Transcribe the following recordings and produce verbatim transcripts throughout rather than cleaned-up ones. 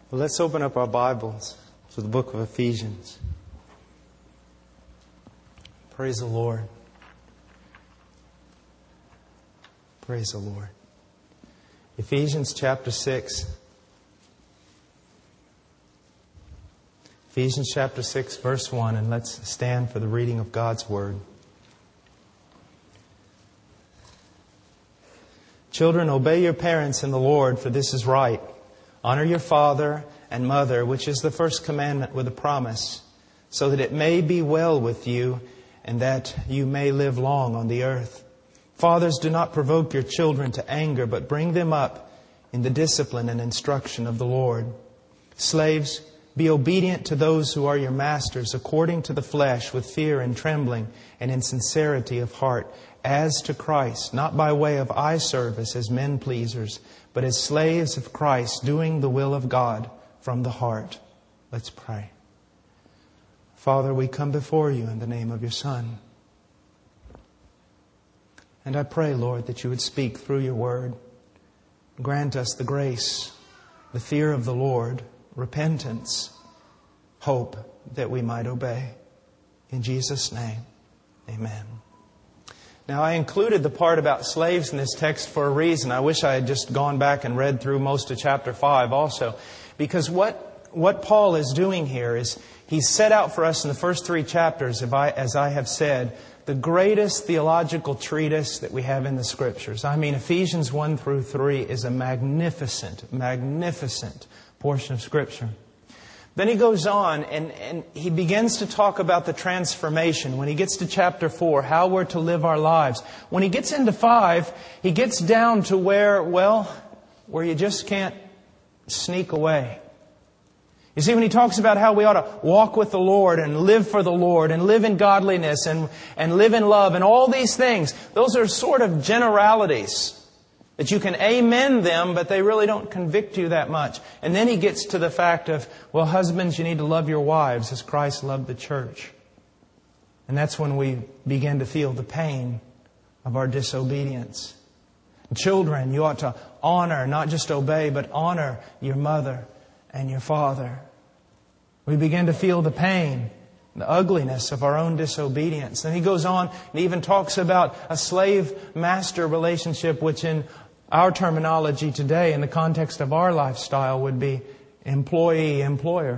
Well, let's open up our Bibles to the book of Ephesians. Praise the Lord. Praise the Lord. Ephesians chapter six. Ephesians chapter six, verse one, and let's stand for the reading of God's Word. Children, obey your parents in the Lord, for this is right. Honor your father and mother, which is the first commandment with a promise, so that it may be well with you and that you may live long on the earth. Fathers, do not provoke your children to anger, but bring them up in the discipline and instruction of the Lord. Slaves, be obedient to those who are your masters, according to the flesh, with fear and trembling and in sincerity of heart, as to Christ, not by way of eye service as men pleasers, but as slaves of Christ, doing the will of God from the heart. Let's pray. Father, we come before you in the name of your Son. And I pray, Lord, that you would speak through your word. Grant us the grace, the fear of the Lord, repentance, hope that we might obey. In Jesus' name, amen. Now, I included the part about slaves in this text for a reason. I wish I had just gone back and read through most of chapter five also. Because what, what Paul is doing here is he's set out for us in the first three chapters, if I, as I have said, the greatest theological treatise that we have in the Scriptures. I mean, Ephesians one through three is a magnificent, magnificent portion of Scripture. Then he goes on and, and he begins to talk about the transformation. When he gets to chapter four, how we're to live our lives. When he gets into five, he gets down to where, well, where you just can't sneak away. You see, when he talks about how we ought to walk with the Lord and live for the Lord and live in godliness and, and live in love and all these things, those are sort of generalities. That you can amen them, but they really don't convict you that much. And then he gets to the fact of, well, husbands, you need to love your wives as Christ loved the church. And that's when we begin to feel the pain of our disobedience. Children, you ought to honor, not just obey, but honor your mother and your father. We begin to feel the pain, the ugliness of our own disobedience. And he goes on and even talks about a slave-master relationship, which in our terminology today, in the context of our lifestyle, would be employee-employer.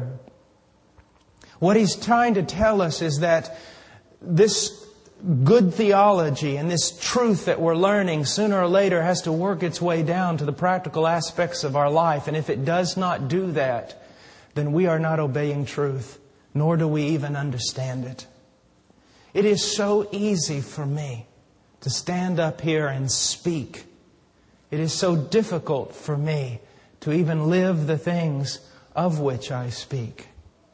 What he's trying to tell us is that this good theology and this truth that we're learning sooner or later has to work its way down to the practical aspects of our life. And if it does not do that, then we are not obeying truth, nor do we even understand it. It is so easy for me to stand up here and speak. It is so difficult for me to even live the things of which I speak.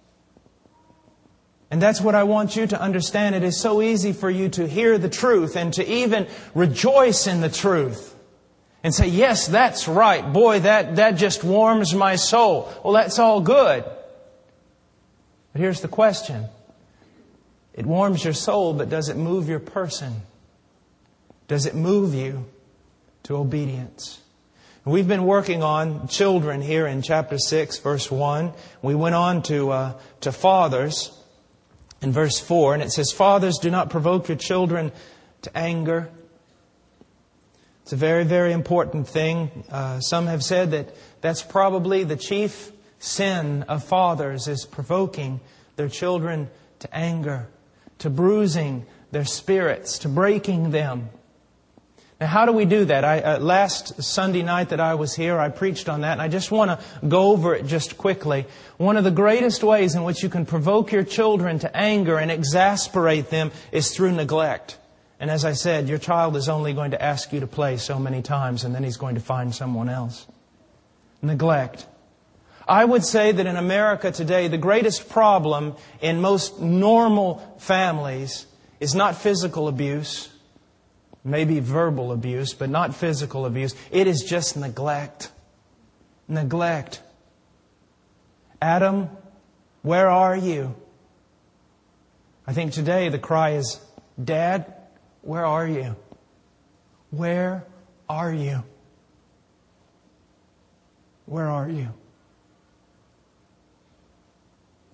And that's what I want you to understand. It is so easy for you to hear the truth and to even rejoice in the truth. And say, yes, that's right. Boy, that, that just warms my soul. Well, that's all good. But here's the question. It warms your soul, but does it move your person? Does it move you to obedience? We've been working on children here in chapter six, verse one. We went on to uh, to fathers in verse four, and it says, "Fathers, do not provoke your children to anger." It's a very, very important thing. Uh, some have said that that's probably the chief sin of fathers, is provoking their children to anger, to bruising their spirits, to breaking them. Now, how do we do that? I, uh, last Sunday night that I was here, I preached on that, and I just want to go over it just quickly. One of the greatest ways in which you can provoke your children to anger and exasperate them is through neglect. And as I said, your child is only going to ask you to play so many times, and then he's going to find someone else. Neglect. I would say that in America today, the greatest problem in most normal families is not physical abuse, maybe verbal abuse, but not physical abuse. It is just neglect. Neglect. Adam, where are you? I think today the cry is, Dad, where are you? Where are you? Where are you?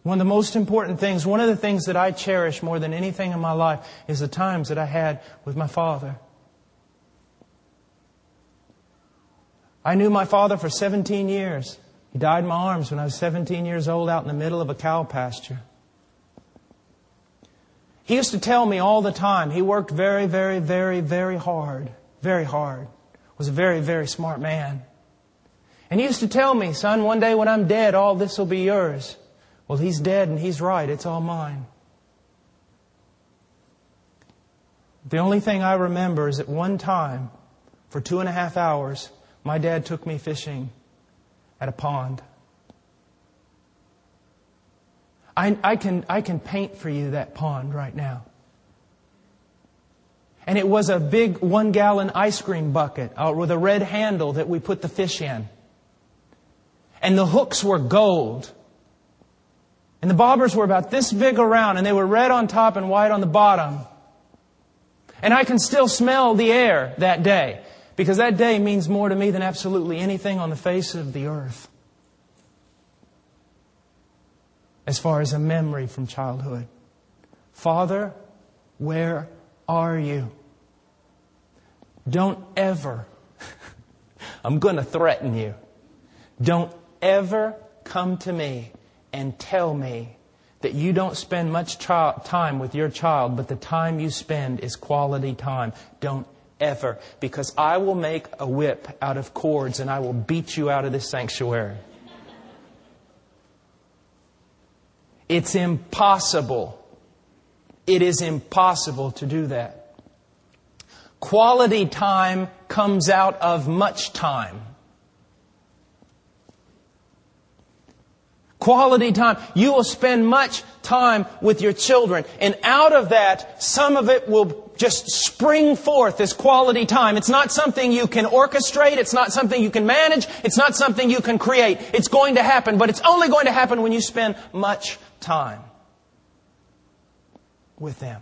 One of the most important things, one of the things that I cherish more than anything in my life is the times that I had with my father. I knew my father for seventeen years. He died in my arms when I was seventeen years old out in the middle of a cow pasture. He used to tell me all the time, he worked very, very, very, very hard. Very hard. Was a very, very smart man. And he used to tell me, son, one day when I'm dead, all this will be yours. Well, he's dead and he's right. It's all mine. The only thing I remember is at one time, for two and a half hours, my dad took me fishing at a pond. I, I can, I can paint for you that pond right now. And it was a big one-gallon ice cream bucket uh, with a red handle that we put the fish in. And the hooks were gold. And the bobbers were about this big around, and they were red on top and white on the bottom. And I can still smell the air that day, because that day means more to me than absolutely anything on the face of the earth. As far as a memory from childhood. Father, where are you? Don't ever, I'm going to threaten you. Don't ever come to me and tell me that you don't spend much child, time with your child, but the time you spend is quality time. Don't ever. Because I will make a whip out of cords and I will beat you out of this sanctuary. It's impossible. It is impossible to do that. Quality time comes out of much time. Quality time. You will spend much time with your children. And out of that, some of it will just spring forth as quality time. It's not something you can orchestrate. It's not something you can manage. It's not something you can create. It's going to happen. But it's only going to happen when you spend much time with them.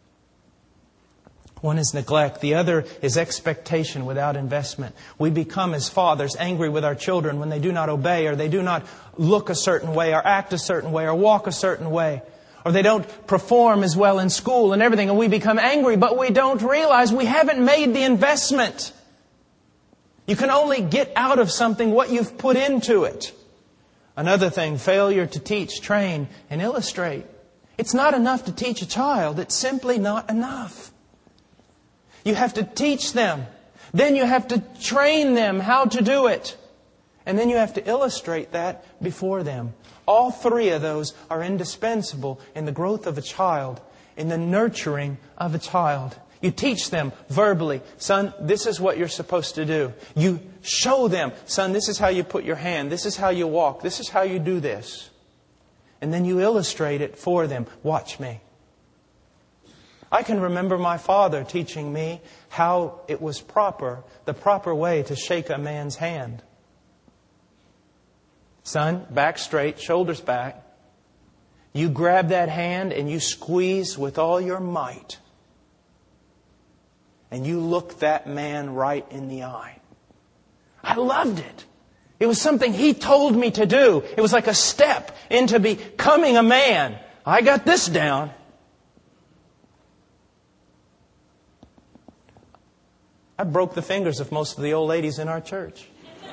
One is neglect. The other is expectation without investment. We become, as fathers, angry with our children when they do not obey, or they do not look a certain way, or act a certain way, or walk a certain way, or they don't perform as well in school and everything, and we become angry, but we don't realize we haven't made the investment. You can only get out of something what you've put into it. Another thing, failure to teach, train, and illustrate. It's not enough to teach a child. It's simply not enough. You have to teach them. Then you have to train them how to do it. And then you have to illustrate that before them. All three of those are indispensable in the growth of a child, in the nurturing of a child. You teach them verbally, son, this is what you're supposed to do. You show them, son, this is how you put your hand. This is how you walk. This is how you do this. And then you illustrate it for them. Watch me. I can remember my father teaching me how it was proper, the proper way to shake a man's hand. Son, back straight, shoulders back. You grab that hand and you squeeze with all your might. And you look that man right in the eye. I loved it. It was something he told me to do. It was like a step into becoming a man. I got this down. I broke the fingers of most of the old ladies in our church.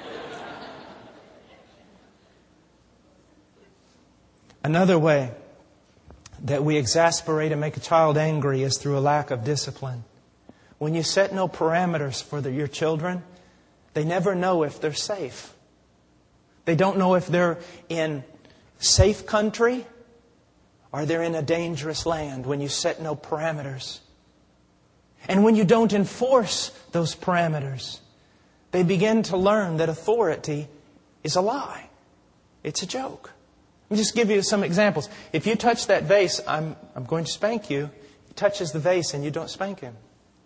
Another way that we exasperate and make a child angry is through a lack of discipline. When you set no parameters for the, your children, they never know if they're safe. They don't know if they're in safe country or they're in a dangerous land when you set no parameters. And when you don't enforce those parameters, they begin to learn that authority is a lie. It's a joke. Let me just give you some examples. If you touch that vase, I'm, I'm going to spank you. He touches the vase and you don't spank him.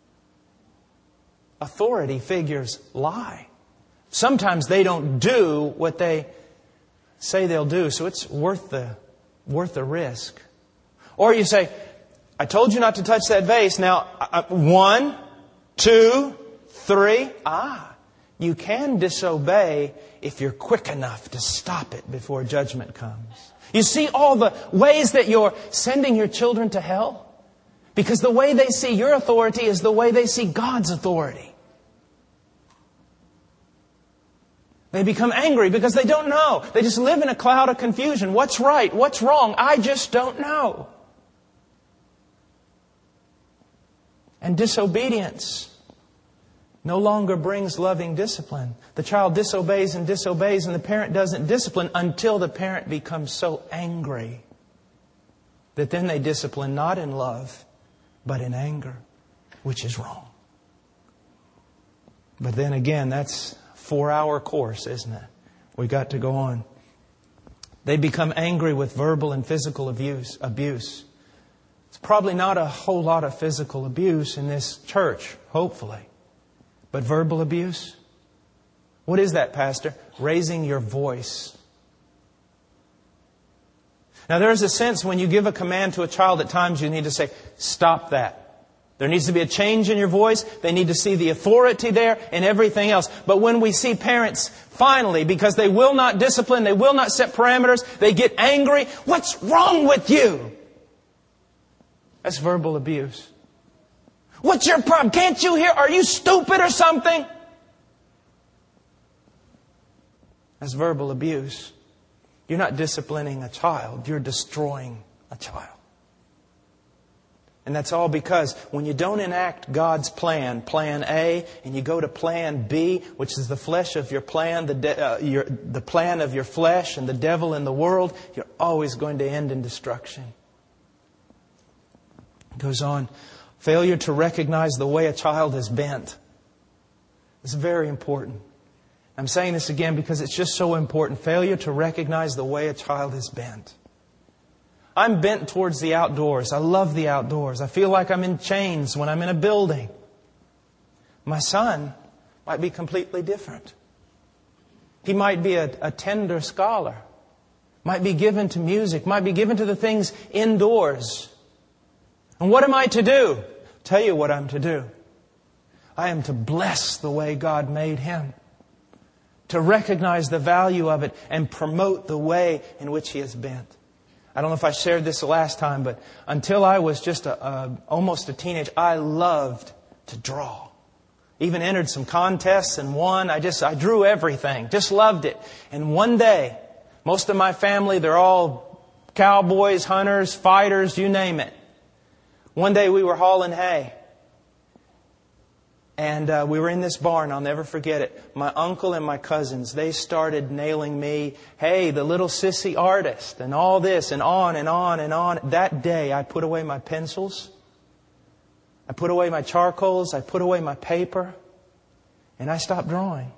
Authority figures lie. Sometimes they don't do what they say they'll do, so it's worth the, worth the risk. Or you say, I told you not to touch that vase. Now, uh, one, two, three. Ah, you can disobey if you're quick enough to stop it before judgment comes. You see all the ways that you're sending your children to hell? Because the way they see your authority is the way they see God's authority. They become angry because they don't know. They just live in a cloud of confusion. What's right? What's wrong? I just don't know. And disobedience no longer brings loving discipline. The child disobeys and disobeys, and the parent doesn't discipline until the parent becomes so angry that then they discipline not in love, but in anger, which is wrong. But then again, that's a four-hour course, isn't it? We got to go on. They become angry with verbal and physical abuse. abuse. It's probably not a whole lot of physical abuse in this church, hopefully. But verbal abuse? What is that, Pastor? Raising your voice. Now, there's a sense when you give a command to a child, at times you need to say, stop that. There needs to be a change in your voice. They need to see the authority there and everything else. But when we see parents, finally, because they will not discipline, they will not set parameters, they get angry. What's wrong with you? That's verbal abuse. What's your problem? Can't you hear? Are you stupid or something? That's verbal abuse. You're not disciplining a child. You're destroying a child. And that's all because when you don't enact God's plan, plan A, and you go to plan B, which is the flesh of your plan, the, de- uh, your, the plan of your flesh and the devil in the world, you're always going to end in destruction. It goes on. Failure to recognize the way a child is bent. It's very important. I'm saying this again because it's just so important. Failure to recognize the way a child is bent. I'm bent towards the outdoors. I love the outdoors. I feel like I'm in chains when I'm in a building. My son might be completely different. He might be a, a tender scholar. Might be given to music. Might be given to the things indoors. And what am I to do? Tell you what I'm to do. I am to bless the way God made him. To recognize the value of it and promote the way in which he is bent. I don't know if I shared this the last time, but until I was just a, a, almost a teenager, I loved to draw. Even entered some contests and won. I just, I drew everything. Just loved it. And one day, most of my family, they're all cowboys, hunters, fighters, you name it. One day we were hauling hay. And uh, we were in this barn. I'll never forget it. My uncle and my cousins, they started nailing me. Hey, the little sissy artist and all this and on and on and on. That day I put away my pencils. I put away my charcoals. I put away my paper. And I stopped drawing.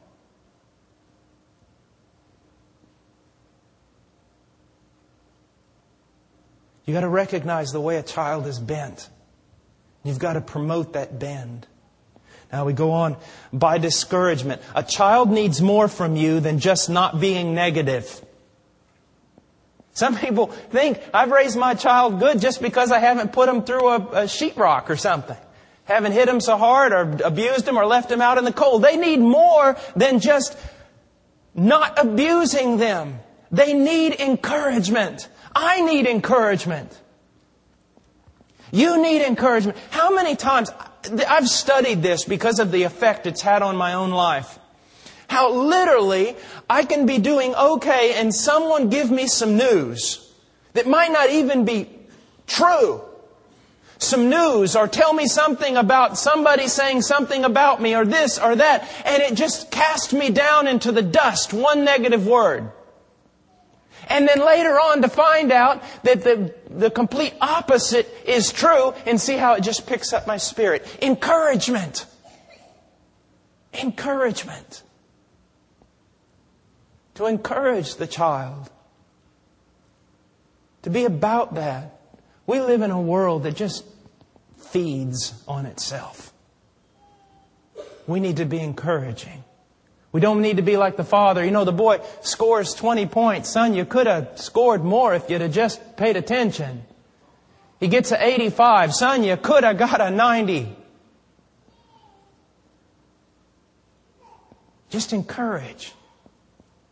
You've got to recognize the way a child is bent. You've got to promote that bend. Now we go on. By discouragement. A child needs more from you than just not being negative. Some people think I've raised my child good just because I haven't put him through a, a sheetrock or something. Haven't hit him so hard or abused him or left him out in the cold. They need more than just not abusing them. They need encouragement. I need encouragement. You need encouragement. How many times... I've studied this because of the effect it's had on my own life. How literally I can be doing okay and someone give me some news that might not even be true. Some news or tell me something about somebody saying something about me or this or that. And it just cast me down into the dust. One negative word. And then later on to find out that the, the complete opposite is true and see how it just picks up my spirit. Encouragement. Encouragement. To encourage the child. To be about that. We live in a world that just feeds on itself. We need to be encouraging. We don't need to be like the father. You know, the boy scores twenty points. Son, you could have scored more if you'd have just paid attention. He gets an eighty-five. Son, you could have got a ninety. Just encourage.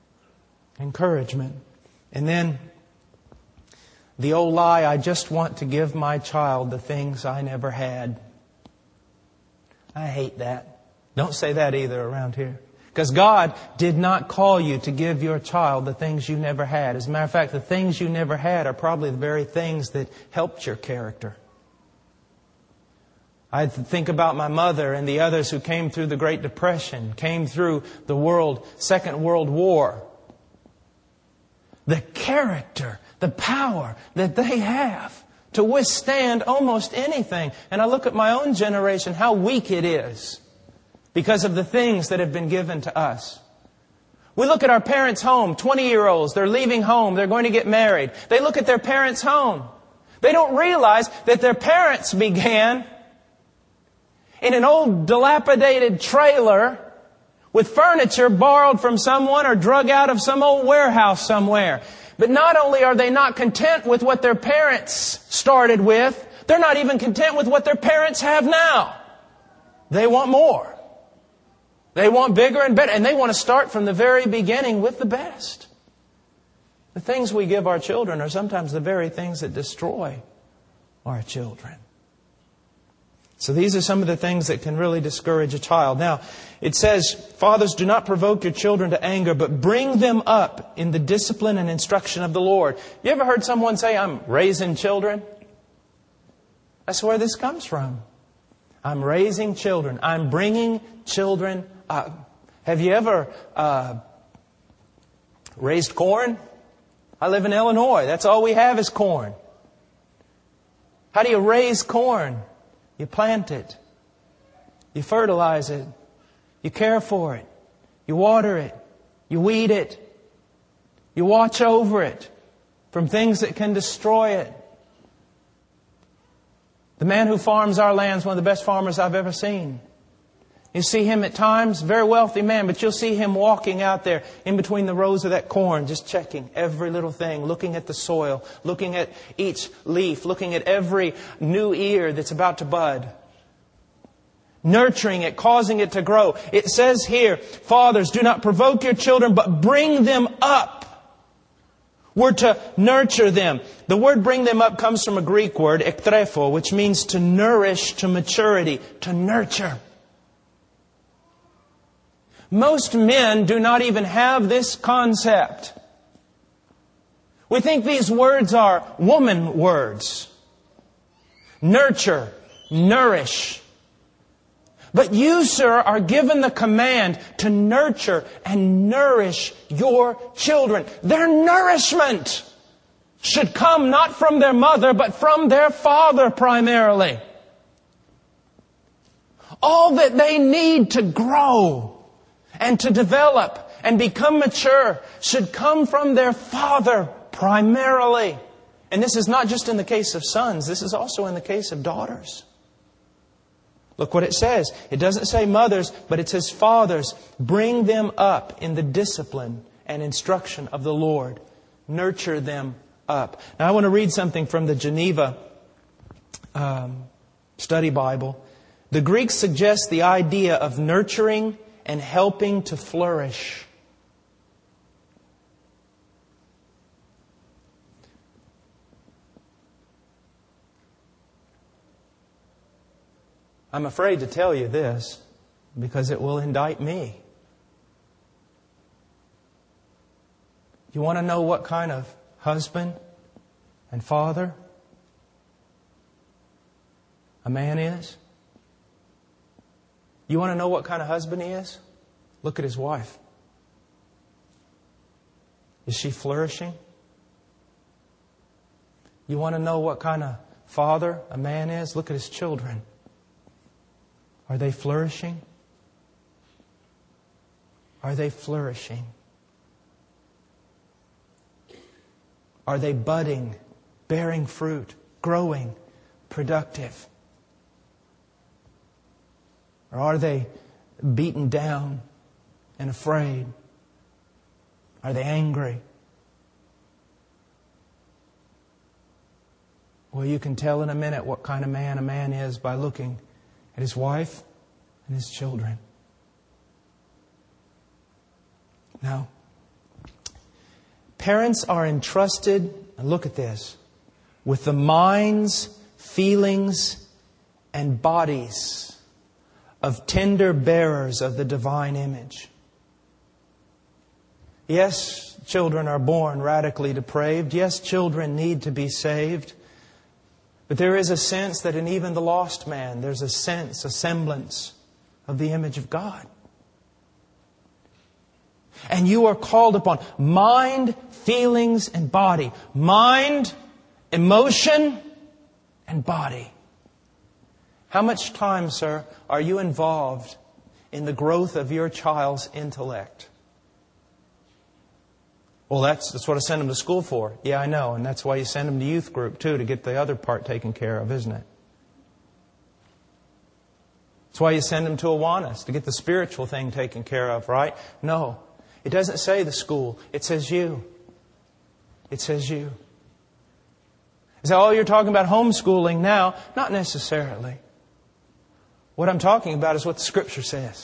encouragement. And then the old lie, I just want to give my child the things I never had. I hate that. Don't say that either around here. Because God did not call you to give your child the things you never had. As a matter of fact, the things you never had are probably the very things that helped your character. I think about my mother and the others who came through the Great Depression, came through the world, Second World War. The character, the power that they have to withstand almost anything. And I look at my own generation, how weak it is because of the things that have been given to us. We look at our parents' home, twenty-year-olds, they're leaving home, they're going to get married. They look at their parents' home. They don't realize that their parents began in an old dilapidated trailer with furniture borrowed from someone or drug out of some old warehouse somewhere. But not only are they not content with what their parents started with, they're not even content with what their parents have now. They want more. They want bigger and better. And they want to start from the very beginning with the best. The things we give our children are sometimes the very things that destroy our children. So these are some of the things that can really discourage a child. Now, it says, fathers, do not provoke your children to anger, but bring them up in the discipline and instruction of the Lord. You ever heard someone say, I'm raising children? That's where this comes from. I'm raising children. I'm bringing children up. Have you ever uh, raised corn? I live in Illinois. That's all we have is corn. How do you raise corn? You plant it. You fertilize it. You care for it. You water it. You weed it. You watch over it from things that can destroy it. The man who farms our land is one of the best farmers I've ever seen. You see him at times, very wealthy man, but you'll see him walking out there in between the rows of that corn, just checking every little thing, looking at the soil, looking at each leaf, looking at every new ear that's about to bud. Nurturing it, causing it to grow. It says here, fathers, do not provoke your children, but bring them up. We're to nurture them. The word bring them up comes from a Greek word, ektrepho, which means to nourish to maturity, to nurture. Most men do not even have this concept. We think these words are woman words. Nurture, nourish. But you, sir, are given the command to nurture and nourish your children. Their nourishment should come not from their mother, but from their father primarily. All that they need to grow and to develop and become mature should come from their father primarily. And this is not just in the case of sons. This is also in the case of daughters. Look what it says. It doesn't say mothers, but it says fathers. Bring them up in the discipline and instruction of the Lord. Nurture them up. Now I want to read something from the Geneva um, Study Bible. The Greek suggests the idea of nurturing and helping to flourish. I'm afraid to tell you this because it will indict me. You want to know what kind of husband and father a man is? You want to know what kind of husband he is? Look at his wife. Is she flourishing? You want to know what kind of father a man is? Look at his children. Are they flourishing? Are they flourishing? Are they budding, bearing fruit, growing, productive? Or are they beaten down and afraid? Are they angry? Well, you can tell in a minute what kind of man a man is by looking at his wife and his children. Now, Parents are entrusted, and look at this, with the minds, feelings, and bodies of tender bearers of the divine image. Yes, children are born radically depraved. Yes, children need to be saved. But there is a sense that in even the lost man, there's a sense, a semblance of the image of God. And you are called upon mind, feelings, and body. Mind, emotion, and body. How much time, sir, are you involved in the growth of your child's intellect? Well, that's, that's what I send them to school for. Yeah, I know. And that's why you send them to youth group, too, to get the other part taken care of, isn't it? That's why you send them to Awanas, to get the spiritual thing taken care of, right? No. It doesn't say the school. It says you. It says you. Is that all you're talking about homeschooling now? Not necessarily. What I'm talking about is what the Scripture says.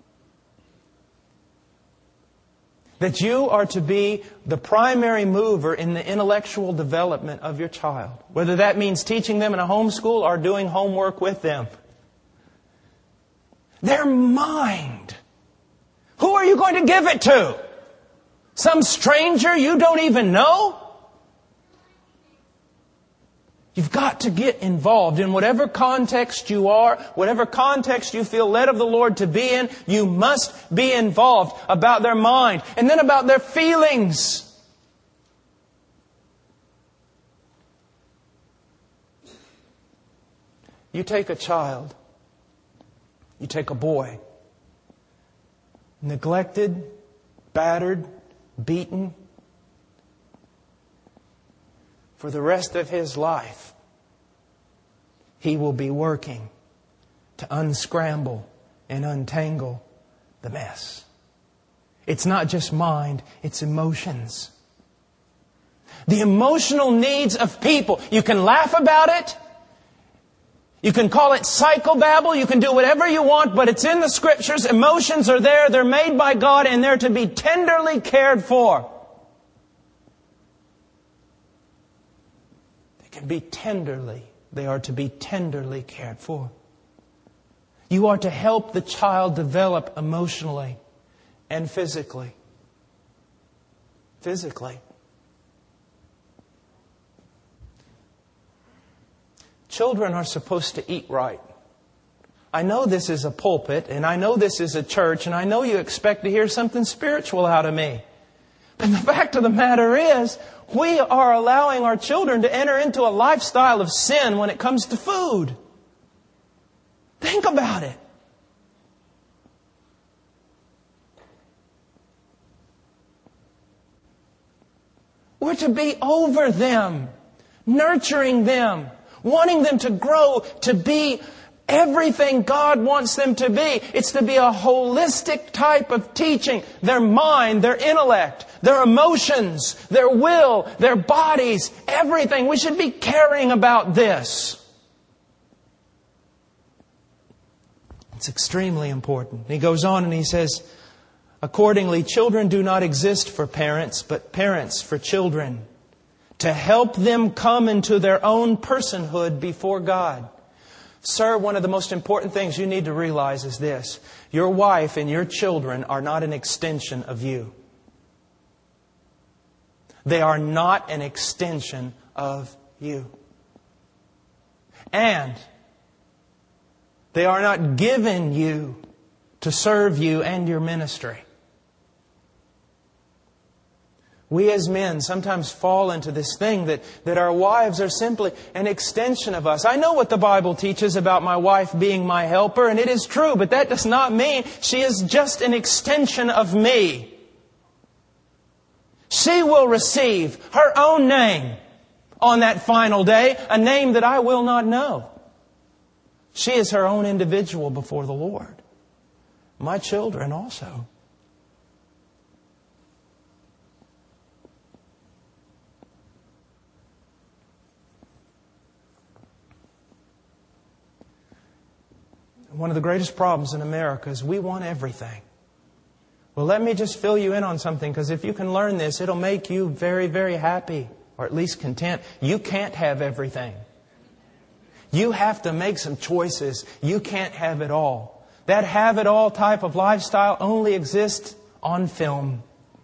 That you are to be the primary mover in the intellectual development of your child. Whether that means teaching them in a homeschool or doing homework with them. Their mind. Who are you going to give it to? Some stranger you don't even know? You've got to get involved in whatever context you are, whatever context you feel led of the Lord to be in. You must be involved about their mind and then about their feelings. You take a child, you take a boy, neglected, battered, beaten, for the rest of his life, he will be working to unscramble and untangle the mess. It's not just mind, it's emotions. The emotional needs of people. You can laugh about it. You can call it psychobabble. You can do whatever you want, but it's in the Scriptures. Emotions are there. They're made by God and they're to be tenderly cared for. They can be tenderly. They are to be tenderly cared for. You are to help the child develop emotionally and physically. Physically. Children are supposed to eat right. I know this is a pulpit, and I know this is a church, and I know you expect to hear something spiritual out of me. But the fact of the matter is, we are allowing our children to enter into a lifestyle of sin when it comes to food. Think about it. We're to be over them, nurturing them, wanting them to grow to be everything God wants them to be. It's to be a holistic type of teaching. Their mind, their intellect, their emotions, their will, their bodies, everything. We should be caring about this. It's extremely important. He goes on and he says, accordingly, children do not exist for parents, but parents for children, to help them come into their own personhood before God. Sir, one of the most important things you need to realize is this. Your wife and your children are not an extension of you. They are not an extension of you. And they are not given you to serve you and your ministry. We as men sometimes fall into this thing that, that our wives are simply an extension of us. I know what the Bible teaches about my wife being my helper, and it is true, but that does not mean she is just an extension of me. She will receive her own name on that final day, a name that I will not know. She is her own individual before the Lord. My children also. One of the greatest problems in America is we want everything. Well, let me just fill you in on something, because if you can learn this, it'll make you very, very happy, or at least content. You can't have everything. You have to make some choices. You can't have it all. That have-it-all type of lifestyle only exists on film.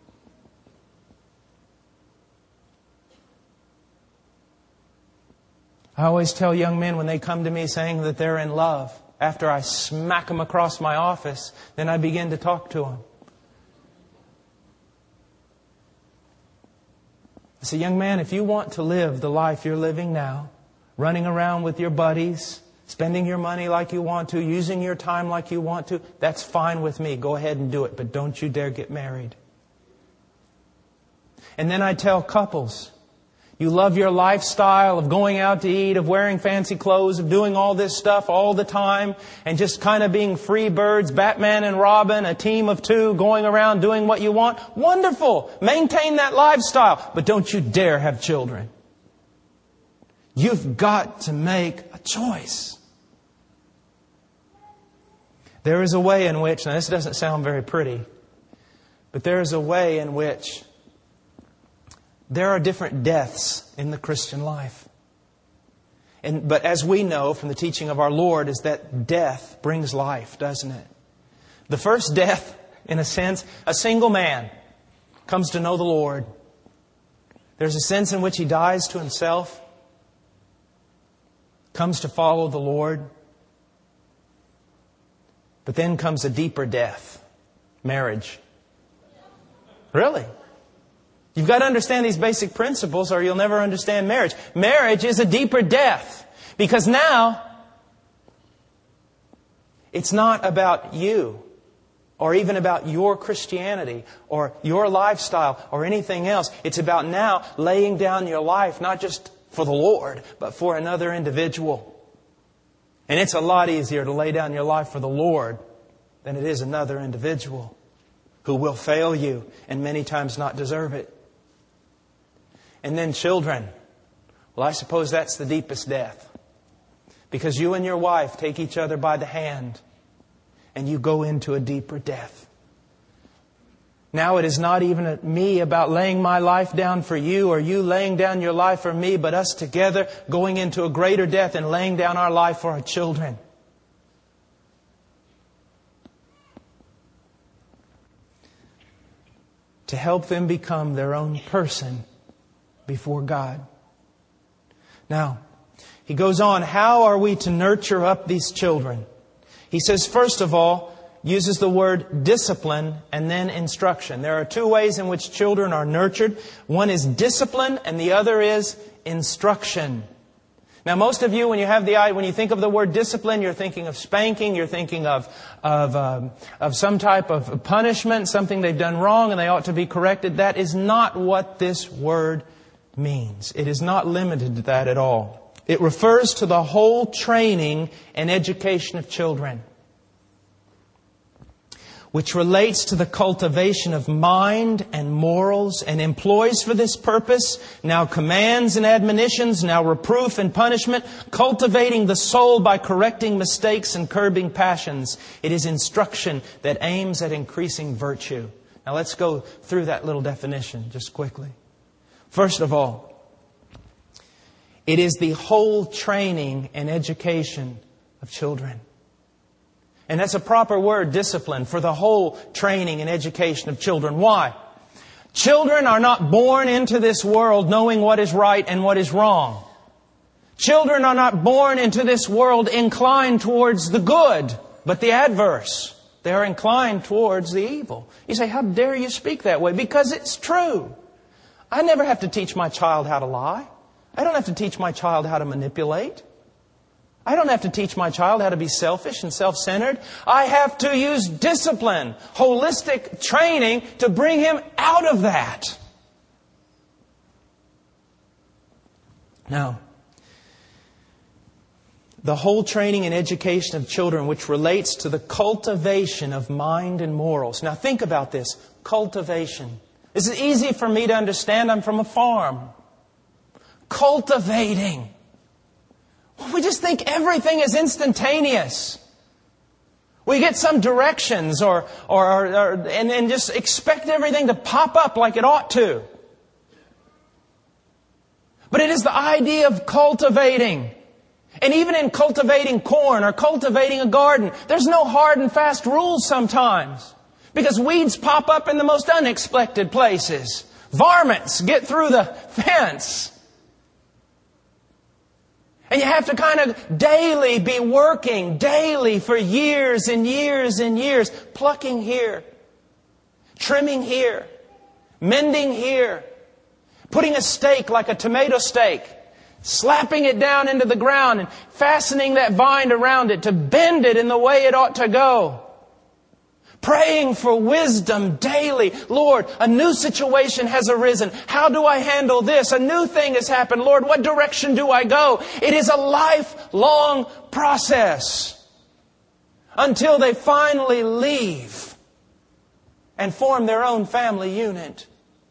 I always tell young men when they come to me saying that they're in love, after I smack them across my office, then I begin to talk to them. I say, young man, if you want to live the life you're living now, running around with your buddies, spending your money like you want to, using your time like you want to, that's fine with me. Go ahead and do it, but don't you dare get married. And then I tell couples, you love your lifestyle of going out to eat, of wearing fancy clothes, of doing all this stuff all the time, and just kind of being free birds, Batman and Robin, a team of two, going around doing what you want. Wonderful! Maintain that lifestyle, but don't you dare have children. You've got to make a choice. There is a way in which, now this doesn't sound very pretty, but there is a way in which there are different deaths in the Christian life. And, but as we know from the teaching of our Lord, is that death brings life, doesn't it? The first death, in a sense, a single man comes to know the Lord. There's a sense in which he dies to himself, comes to follow the Lord. But then comes a deeper death, marriage. Really? You've got to understand these basic principles or you'll never understand marriage. Marriage is a deeper death. Because now, it's not about you or even about your Christianity or your lifestyle or anything else. It's about now laying down your life, not just for the Lord, but for another individual. And it's a lot easier to lay down your life for the Lord than it is another individual who will fail you and many times not deserve it. And then children. Well, I suppose that's the deepest death. Because you and your wife take each other by the hand and you go into a deeper death. Now it is not even me about laying my life down for you or you laying down your life for me, but us together going into a greater death and laying down our life for our children. To help them become their own person before God. Now, he goes on, how are we to nurture up these children? He says, first of all, uses the word discipline and then instruction. There are two ways in which children are nurtured. One is discipline and the other is instruction. Now, most of you, when you have the eye, when you think of the word discipline, you're thinking of spanking, you're thinking of of um, of some type of punishment, something they've done wrong and they ought to be corrected. That is not what this word means. It is not limited to that at all. It refers to the whole training and education of children, which relates to the cultivation of mind and morals and employs for this purpose now commands and admonitions, now reproof and punishment, cultivating the soul by correcting mistakes and curbing passions. It is instruction that aims at increasing virtue. Now let's go through that little definition just quickly. First of all, it is the whole training and education of children. And that's a proper word, discipline, for the whole training and education of children. Why? Children are not born into this world knowing what is right and what is wrong. Children are not born into this world inclined towards the good, but the adverse. They are inclined towards the evil. You say, how dare you speak that way? Because it's true. I never have to teach my child how to lie. I don't have to teach my child how to manipulate. I don't have to teach my child how to be selfish and self-centered. I have to use discipline, holistic training to bring him out of that. Now, the whole training and education of children, which relates to the cultivation of mind and morals. Now think about this. Cultivation. This is easy for me to understand. I'm from a farm. Cultivating. We just think everything is instantaneous. We get some directions or, or, or, or and, and just expect everything to pop up like it ought to. But it is the idea of cultivating. And even in cultivating corn or cultivating a garden, there's no hard and fast rules sometimes. Because weeds pop up in the most unexpected places. Varmints get through the fence. And you have to kind of daily be working, daily for years and years and years, plucking here, trimming here, mending here, putting a stake like a tomato stake, slapping it down into the ground and fastening that vine around it to bend it in the way it ought to go. Praying for wisdom daily. Lord, a new situation has arisen. How do I handle this? A new thing has happened. Lord, what direction do I go? It is a lifelong process until they finally leave and form their own family unit.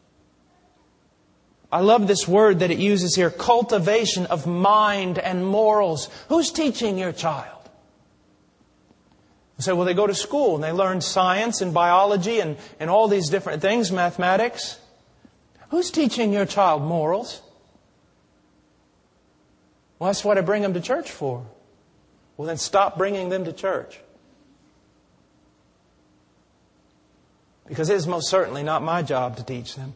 I love this word that it uses here, cultivation of mind and morals. Who's teaching your child? You say, well, they go to school and they learn science and biology and, and all these different things, mathematics. Who's teaching your child morals? Well, that's what I bring them to church for. Well, then stop bringing them to church. Because it is most certainly not my job to teach them.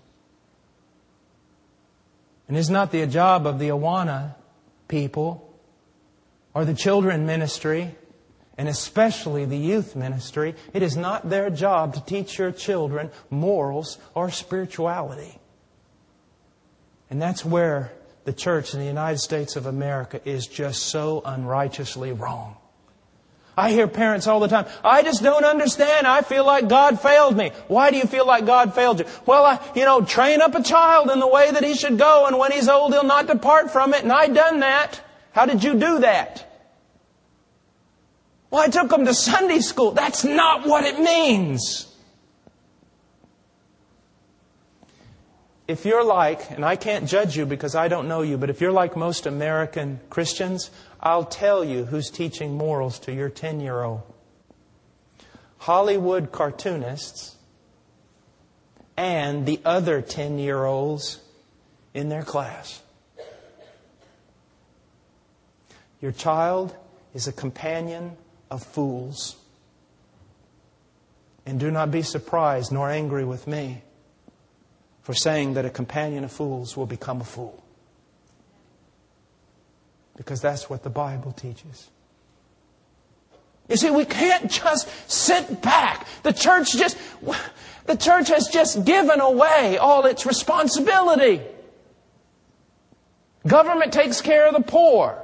And it's not the job of the Awana people or the children ministry, and especially the youth ministry. It is not their job to teach your children morals or spirituality. And that's where the church in the United States of America is just so unrighteously wrong. I hear parents all the time, I just don't understand. I feel like God failed me. Why do you feel like God failed you? Well, I, you know, train up a child in the way that he should go, and when he's old, he'll not depart from it. And I done that. How did you do that? Well, I took them to Sunday school. That's not what it means. If you're like, and I can't judge you because I don't know you, but if you're like most American Christians, I'll tell you who's teaching morals to your ten-year-old. Hollywood cartoonists and the other ten-year-olds in their class. Your child is a companion of fools. And do not be surprised nor angry with me for saying that a companion of fools will become a fool. Because that's what the Bible teaches. You see, we can't just sit back. The church just, the church has just given away all its responsibility. Government takes care of the poor.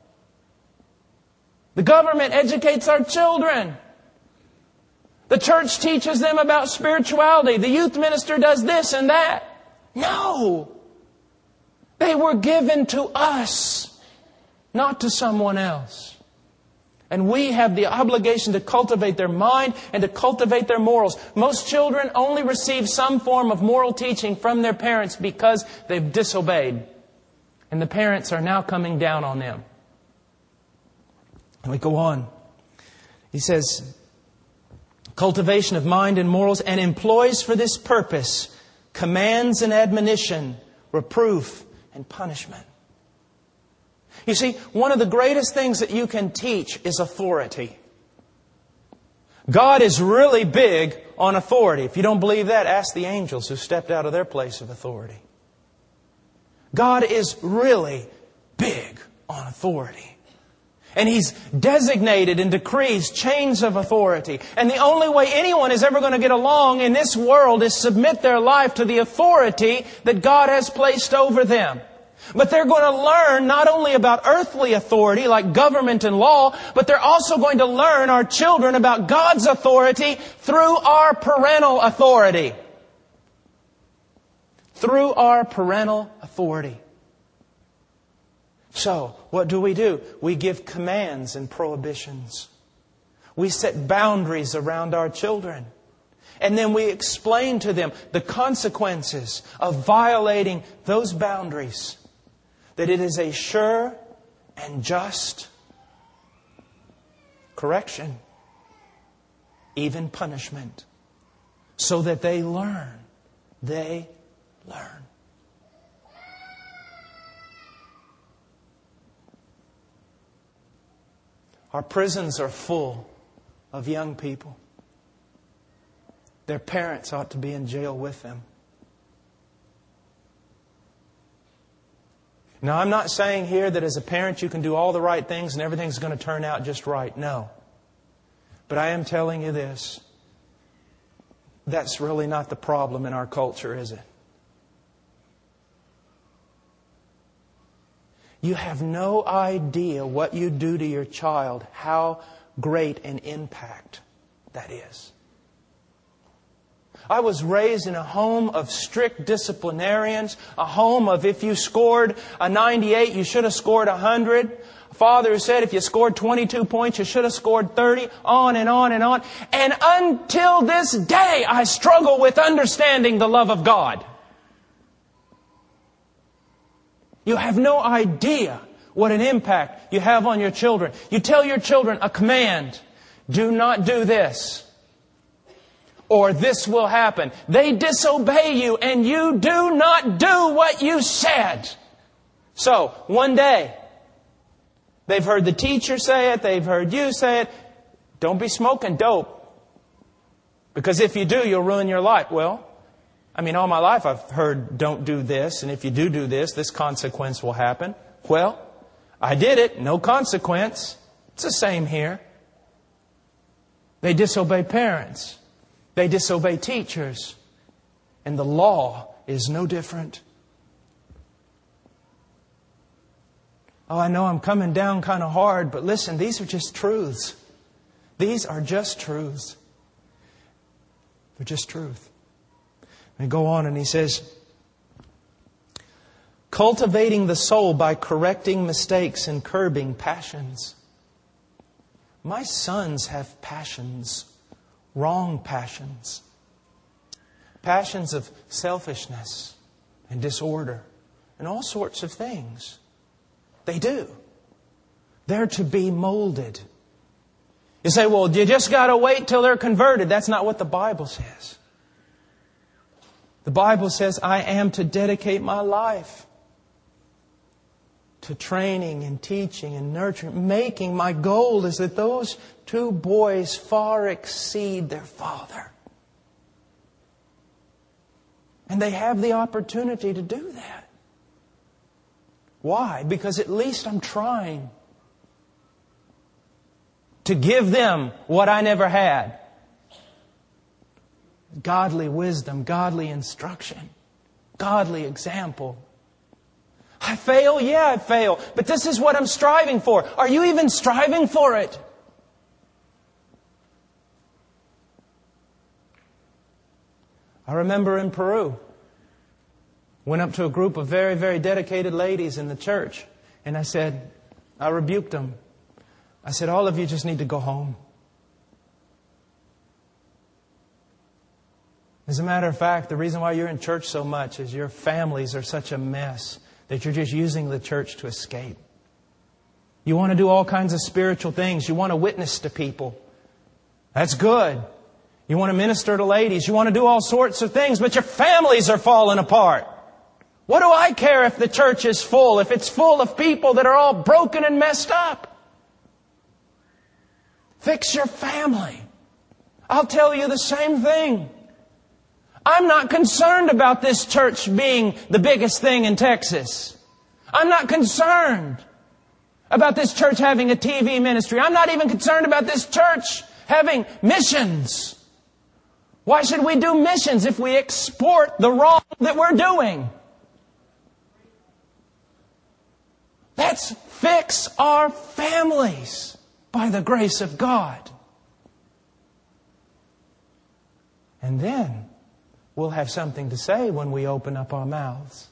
The government educates our children. The church teaches them about spirituality. The youth minister does this and that. No. They were given to us, not to someone else. And we have the obligation to cultivate their mind and to cultivate their morals. Most children only receive some form of moral teaching from their parents because they've disobeyed. And the parents are now coming down on them. And we go on. He says, cultivation of mind and morals, and employs for this purpose commands and admonition, reproof and punishment. You see, one of the greatest things that you can teach is authority. God is really big on authority. If you don't believe that, ask the angels who stepped out of their place of authority. God is really big on authority. And He's designated and decrees chains of authority. And the only way anyone is ever going to get along in this world is submit their life to the authority that God has placed over them. But they're going to learn not only about earthly authority like government and law, but they're also going to learn, our children, about God's authority through our parental authority. Through our parental authority. So, what do we do? We give commands and prohibitions. We set boundaries around our children. And then we explain to them the consequences of violating those boundaries. That it is a sure and just correction. even punishment, so that they learn. They learn. Our prisons are full of young people. Their parents ought to be in jail with them. Now, I'm not saying here that as a parent you can do all the right things and everything's going to turn out just right. No. But I am telling you this. That's really not the problem in our culture, is it? You have no idea what you do to your child, how great an impact that is. I was raised in a home of strict disciplinarians, a home of if you scored a ninety-eight, you should have scored one hundred. A father who said if you scored twenty-two points, you should have scored thirty, on and on and on. And until this day, I struggle with understanding the love of God. You have no idea what an impact you have on your children. You tell your children a command, do not do this, or this will happen. They disobey you and you do not do what you said. So, one day, they've heard the teacher say it, they've heard you say it, don't be smoking dope. Because if you do, you'll ruin your life. Well, I mean, all my life I've heard, don't do this, and if you do do this, this consequence will happen. Well, I did it, no consequence. It's the same here. They disobey parents. They disobey teachers. And the law is no different. Oh, I know I'm coming down kind of hard, but listen, these are just truths. These are just truths. They're just truth. And go on and he says, cultivating the soul by correcting mistakes and curbing passions. My sons have passions, wrong passions. Passions of selfishness and disorder and all sorts of things. They do. They're to be molded. You say, well, you just got to wait till they're converted. That's not what the Bible says. The Bible says, I am to dedicate my life to training and teaching and nurturing. Making my goal is that those two boys far exceed their father. And they have the opportunity to do that. Why? Because at least I'm trying to give them what I never had. Godly wisdom, godly instruction, godly example. I fail? Yeah, I fail. But this is what I'm striving for. Are you even striving for it? I remember in Peru, went up to a group of very, very dedicated ladies in the church. And I said, I rebuked them. I said, all of you just need to go home. As a matter of fact, the reason why you're in church so much is your families are such a mess that you're just using the church to escape. You want to do all kinds of spiritual things. You want to witness to people. That's good. You want to minister to ladies. You want to do all sorts of things, but your families are falling apart. What do I care if the church is full, if it's full of people that are all broken and messed up? Fix your family. I'll tell you the same thing. I'm not concerned about this church being the biggest thing in Texas. I'm not concerned about this church having a T V ministry. I'm not even concerned about this church having missions. Why should we do missions if we export the wrong that we're doing? Let's fix our families by the grace of God. And then we'll have something to say when we open up our mouths.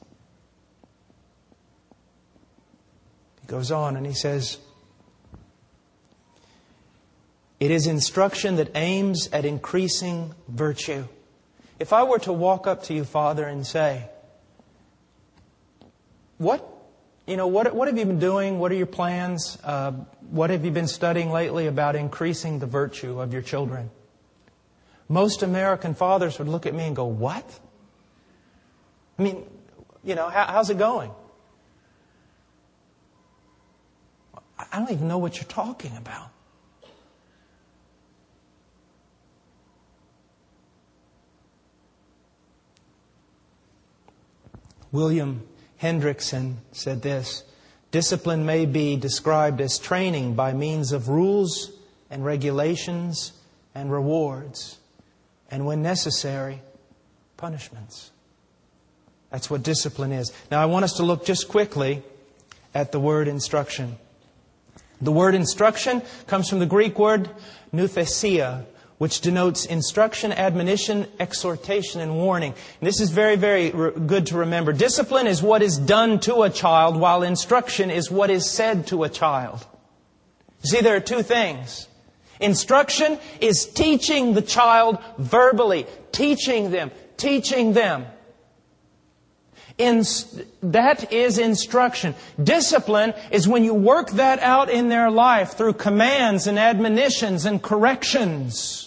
He goes on and he says, it is instruction that aims at increasing virtue. If I were to walk up to you, Father, and say, what, you know, what, what have you been doing? What are your plans? Uh, what have you been studying lately about increasing the virtue of your children? most American fathers would look at me and go, what? I mean, you know, how, how's it going? I don't even know what you're talking about. William Hendrickson said this: discipline may be described as training by means of rules and regulations and rewards, and when necessary, punishments. That's what discipline is. Now I want us to look just quickly at the word instruction. The word instruction comes from the Greek word nouthesia, which denotes instruction, admonition, exhortation, and warning. And this is very, very re- good to remember. Discipline is what is done to a child, while instruction is what is said to a child. You see, there are two things. Instruction is teaching the child verbally, teaching them, teaching them. In, that is instruction. Discipline is when you work that out in their life through commands and admonitions and corrections.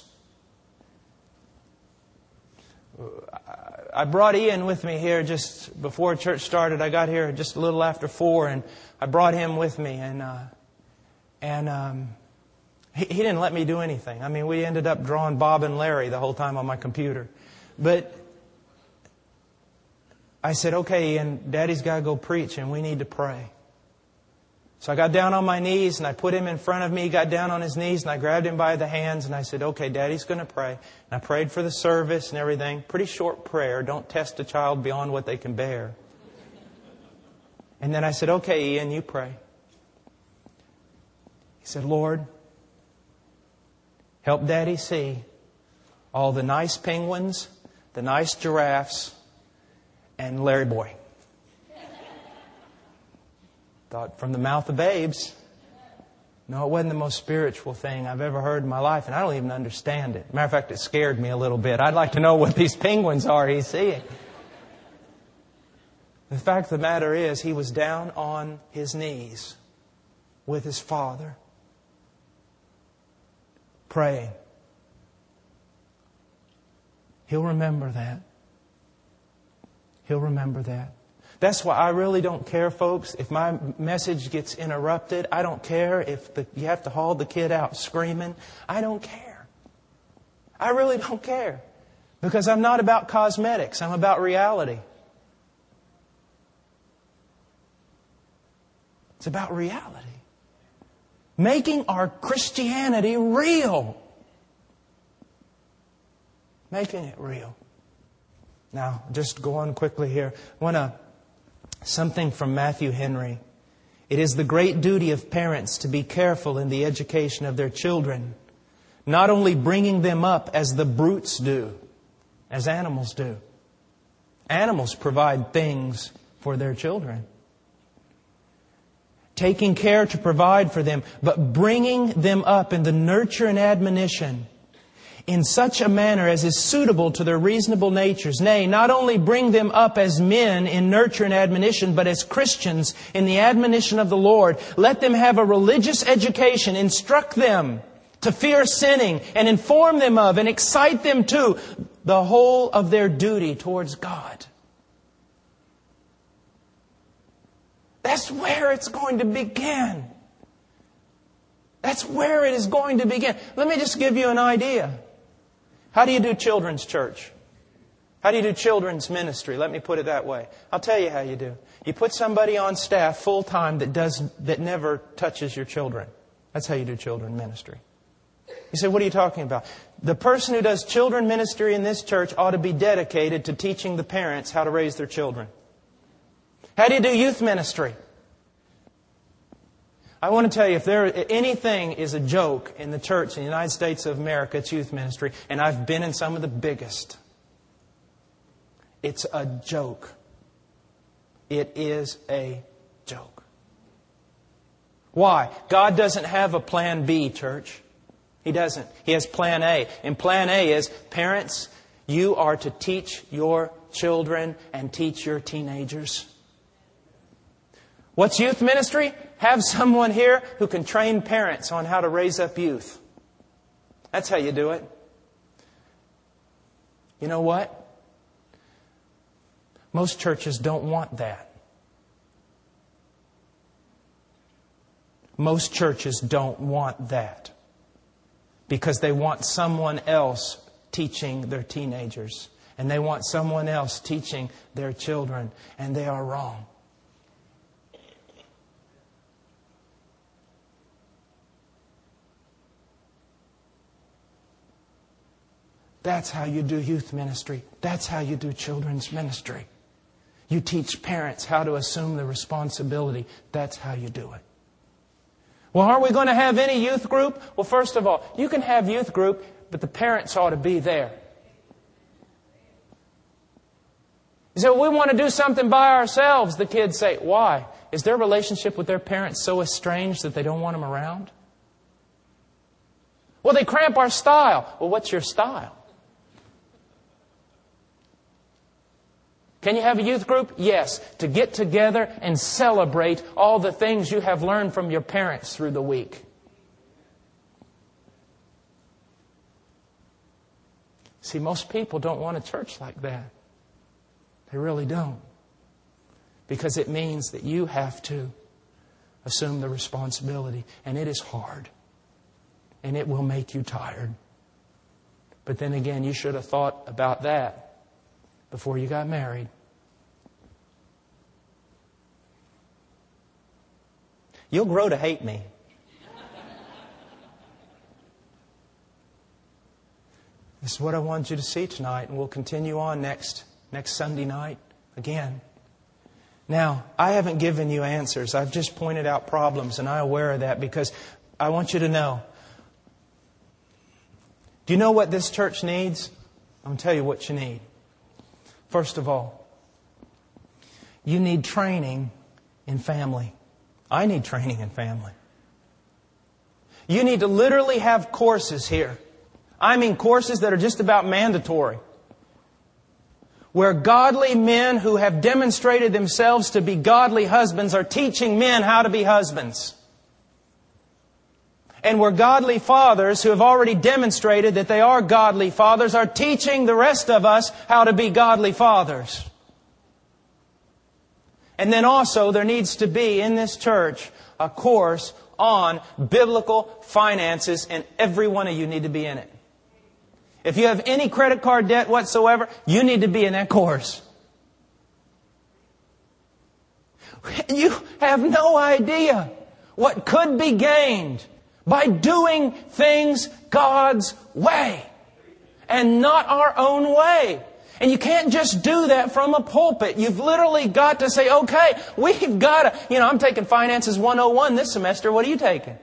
I brought Ian with me here just before church started. I got here just a little after four, and I brought him with me, and uh, and um, he, he didn't let me do anything. I mean, we ended up drawing Bob and Larry the whole time on my computer, but I said, okay, Ian, Daddy's got to go preach and we need to pray. So I got down on my knees and I put him in front of me. He got down on his knees and I grabbed him by the hands and I said, okay, Daddy's going to pray. And I prayed for the service and everything. Pretty short prayer. Don't test a child beyond what they can bear. And then I said, okay, Ian, you pray. He said, Lord, help Daddy see all the nice penguins, the nice giraffes, and Larry Boy. Thought, from the mouth of babes. No, it wasn't the most spiritual thing I've ever heard in my life, and I don't even understand it. Matter of fact, it scared me a little bit. I'd like to know what these penguins are he's seeing. The fact of the matter is, he was down on his knees with his father, praying. He'll remember that. He'll remember that. That's why I really don't care, folks, if my message gets interrupted. I don't care if the, you have to haul the kid out screaming. I don't care. I really don't care. Because I'm not about cosmetics. I'm about reality. It's about reality. Making our Christianity real. Making it real. Now, just go on quickly here. I want to, something from Matthew Henry. It is the great duty of parents to be careful in the education of their children, not only bringing them up as the brutes do, as animals do. Animals provide things for their children. Taking care to provide for them, but bringing them up in the nurture and admonition in such a manner as is suitable to their reasonable natures. Nay, not only bring them up as men in nurture and admonition, but as Christians in the admonition of the Lord. Let them have a religious education. Instruct them to fear sinning and inform them of and excite them to the whole of their duty towards God. That's where it's going to begin. That's where it is going to begin. Let me just give you an idea. How do you do children's church? How do you do children's ministry? Let me put it that way. I'll tell you how you do. You put somebody on staff full time that does that never touches your children. That's how you do children ministry. You say, what are you talking about? The person who does children ministry in this church ought to be dedicated to teaching the parents how to raise their children. How do you do youth ministry? I want to tell you, if there anything is a joke in the church in the United States of America, it's youth ministry. And I've been in some of the biggest. It's a joke. It is a joke. Why? God doesn't have a plan B, church. He doesn't. He has plan A. And plan A is, parents, you are to teach your children and teach your teenagers. What's youth ministry? Have someone here who can train parents on how to raise up youth. That's how you do it. You know what? Most churches don't want that. Most churches don't want that because they want someone else teaching their teenagers, and they want someone else teaching their children, and they are wrong. That's how you do youth ministry. That's how you do children's ministry. You teach parents how to assume the responsibility. That's how you do it. Well, aren't we going to have any youth group? Well, first of all, you can have youth group, but the parents ought to be there. You say, well, we want to do something by ourselves. The kids say, why? Is their relationship with their parents so estranged that they don't want them around? Well, they cramp our style. Well, what's your style? Can you have a youth group? Yes. To get together and celebrate all the things you have learned from your parents through the week. See, most people don't want a church like that. They really don't. Because it means that you have to assume the responsibility. And it is hard. And it will make you tired. But then again, you should have thought about that before you got married. You'll grow to hate me. This is what I want you to see tonight, and we'll continue on next next Sunday night again. Now, I haven't given you answers. I've just pointed out problems, and I'm aware of that because I want you to know. Do you know what this church needs? I'm going to tell you what you need. First of all, you need training in family. I need training in family. You need to literally have courses here. I mean courses that are just about mandatory. Where godly men who have demonstrated themselves to be godly husbands are teaching men how to be husbands. And where godly fathers who have already demonstrated that they are godly fathers are teaching the rest of us how to be godly fathers. And then also there needs to be in this church a course on biblical finances, and every one of you need to be in it. If you have any credit card debt whatsoever, you need to be in that course. You have no idea what could be gained by doing things God's way and not our own way. And you can't just do that from a pulpit. You've literally got to say, okay, we've got to, you know, I'm taking Finances one oh one this semester. What are you taking?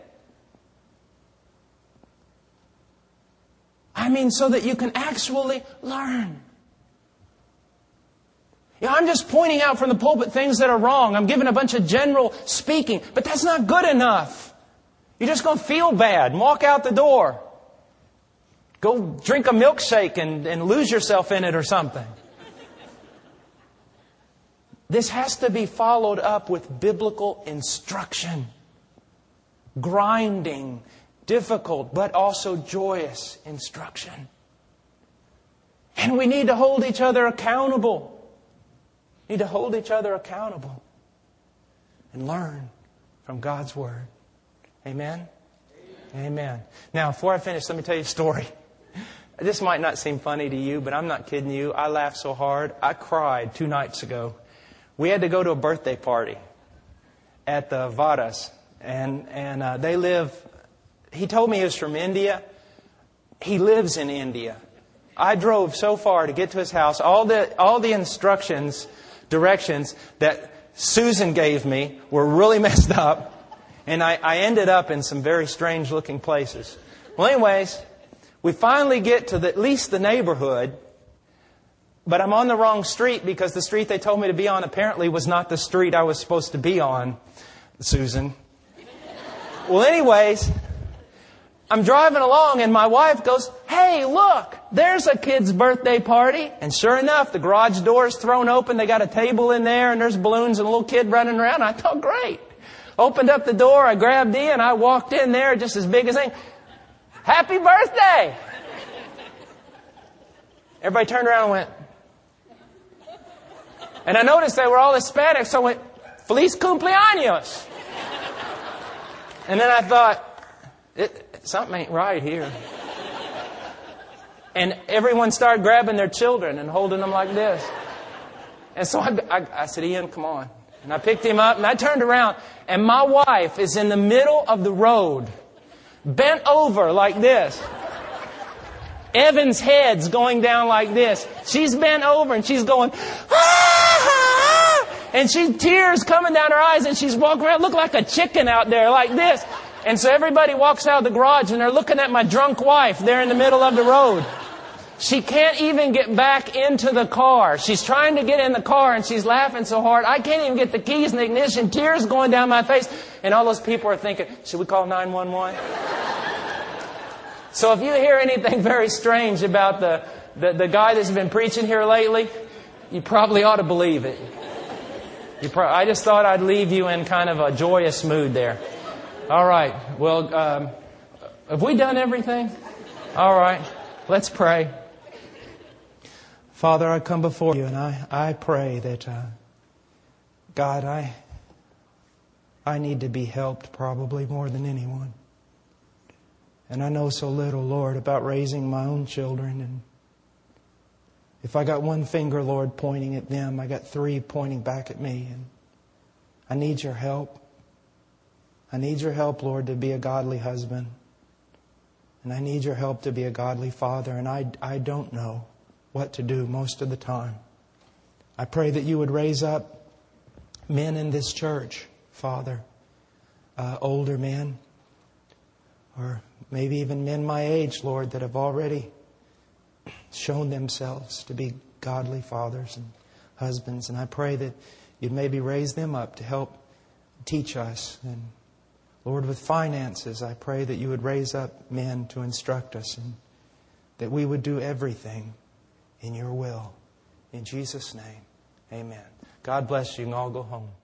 I mean, so that you can actually learn. You know, I'm just pointing out from the pulpit things that are wrong. I'm giving a bunch of general speaking, but that's not good enough. You're just going to feel bad and walk out the door. Go drink a milkshake and, and lose yourself in it or something. This has to be followed up with biblical instruction. Grinding, difficult, but also joyous instruction. And we need to hold each other accountable. We need to hold each other accountable. And learn from God's Word. Amen? Amen? Amen. Now, before I finish, let me tell you a story. This might not seem funny to you, but I'm not kidding you. I laughed so hard. I cried two nights ago. We had to go to a birthday party at the Vadas. And, and uh, they live... He told me he was from India. He lives in India. I drove so far to get to his house. All the all the instructions, directions that Susan gave me were really messed up. And I, I ended up in some very strange looking places. Well, anyways, we finally get to the, at least the neighborhood. But I'm on the wrong street because the street they told me to be on apparently was not the street I was supposed to be on, Susan. Well, anyways... I'm driving along and my wife goes, hey, look, there's a kid's birthday party. And sure enough, the garage door is thrown open. They got a table in there and there's balloons and a little kid running around. I thought, great. Opened up the door. I grabbed Ian. I walked in there just as big as anything. Happy birthday. Everybody turned around and went. And I noticed they were all Hispanic, so I went, Feliz cumpleaños. And then I thought, it, something ain't right here. And everyone started grabbing their children and holding them like this. And so I, I, I said, Ian, come on. And I picked him up and I turned around. And my wife is in the middle of the road, bent over like this. Evan's head's going down like this. She's bent over and she's going, ah! And she tears coming down her eyes and she's walking around, look like a chicken out there like this. And so everybody walks out of the garage and they're looking at my drunk wife there in the middle of the road. She can't even get back into the car. She's trying to get in the car and she's laughing so hard. I can't even get the keys in the ignition. Tears going down my face. And all those people are thinking, should we call nine one one? So if you hear anything very strange about the, the, the guy that's been preaching here lately, you probably ought to believe it. You pro- I just thought I'd leave you in kind of a joyous mood there. All right. Well, um, have we done everything? All right. Let's pray. Father, I come before you and I, I pray that, uh, God, I, I need to be helped probably more than anyone. And I know so little, Lord, about raising my own children. And if I got one finger, Lord, pointing at them, I got three pointing back at me. And I need your help. I need your help, Lord, to be a godly husband. And I need your help to be a godly father. And I, I don't know what to do most of the time. I pray that you would raise up men in this church, Father, uh, older men, or maybe even men my age, Lord, that have already shown themselves to be godly fathers and husbands. And I pray that you'd maybe raise them up to help teach us. And Lord, with finances, I pray that you would raise up men to instruct us and that we would do everything in your will. In Jesus' name, amen. God bless you and all go home.